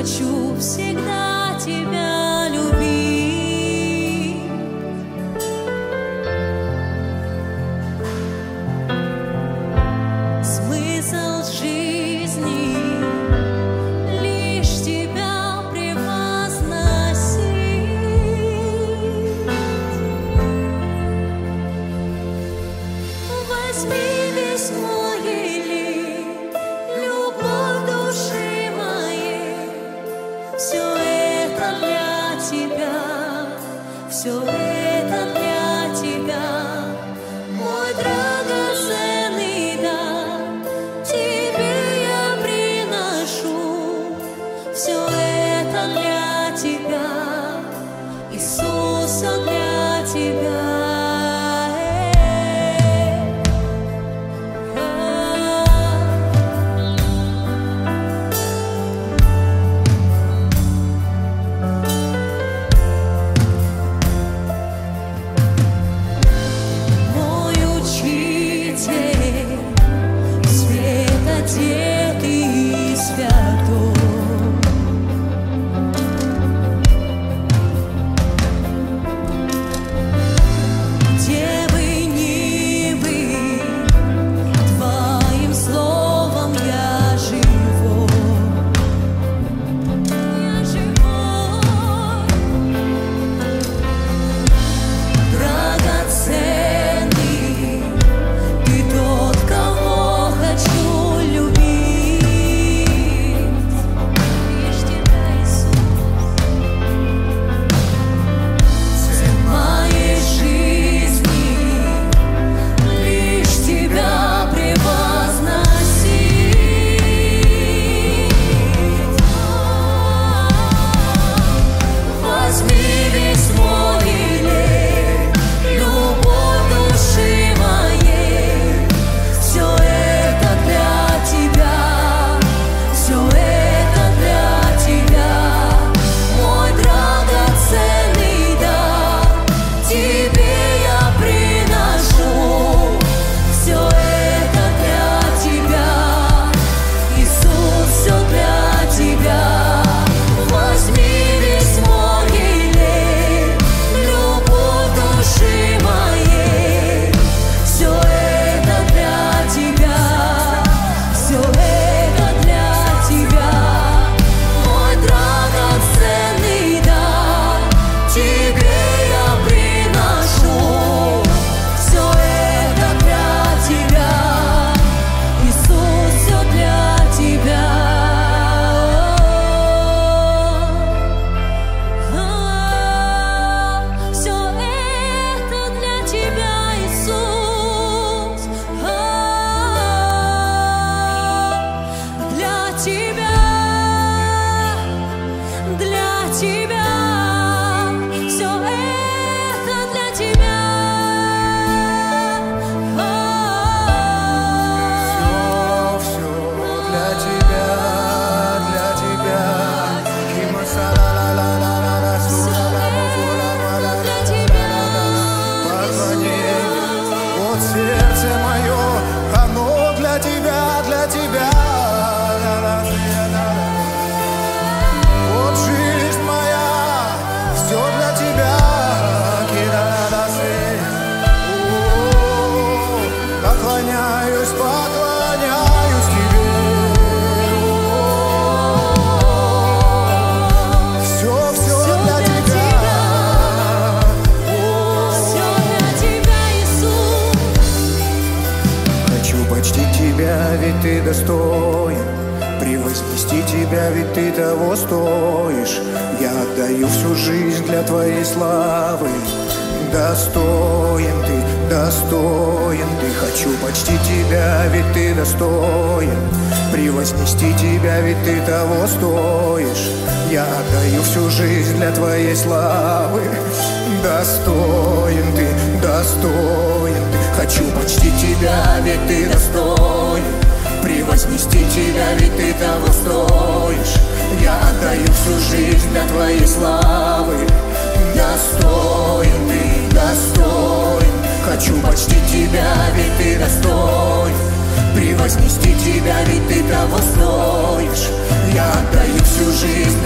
хочу всегда тебя любить. Смысл жизни лишь тебя превозносить. Возьми весь мой лик, любовь души моей. Все это для тебя, все это для тебя, мой драгоценный дар. Тебе я приношу, все это для тебя, Иисус, все для тебя. Поклоняюсь тебе. Все для тебя. Все для тебя, Иисус. Хочу почтить тебя, ведь ты достоин, превознести тебя, ведь ты того стоишь. Я отдаю всю жизнь для твоей славы. Достоин ты, достоин ты. Хочу почтить тебя, ведь ты достоин, превознести тебя, ведь ты того стоишь. Я отдаю всю жизнь для твоей славы. Достоин ты, достоин ты. Хочу почтить тебя, ведь ты достоин, превознести тебя, ведь ты того стоишь. Я отдаю всю жизнь для твоей славы. Достоин ты, достоин. Хочу почтить тебя, ведь ты достоин, превознести тебя, ведь ты того стоишь. Я отдаю всю жизнь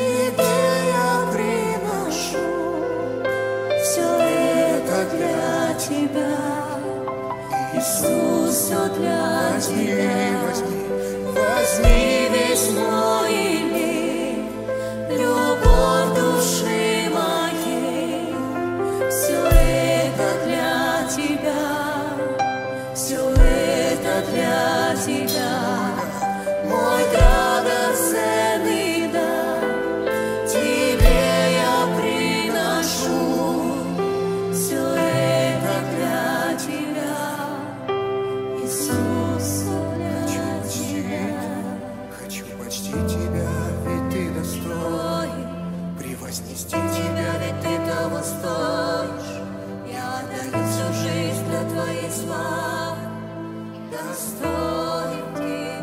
Тебе я приношу Все это для Тебя, Иисус, все для Тебя. Возьми весь мой лик, любовь души моей. Все это для Тебя, все это для Тебя. Мой драгоценный дар, Тебе я приношу. Все это для Тебя, Иисус, все для Тебя. Хочу почтить Тебя, ведь Ты достоин, превознести Тебя, Ведь Ты того стоишь. Я отдаю всю жизнь для Твоей славы. Достоин Ты,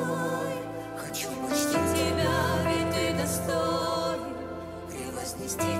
достоин. хочу почтить Тебя, ведь Ты достоин. Превознести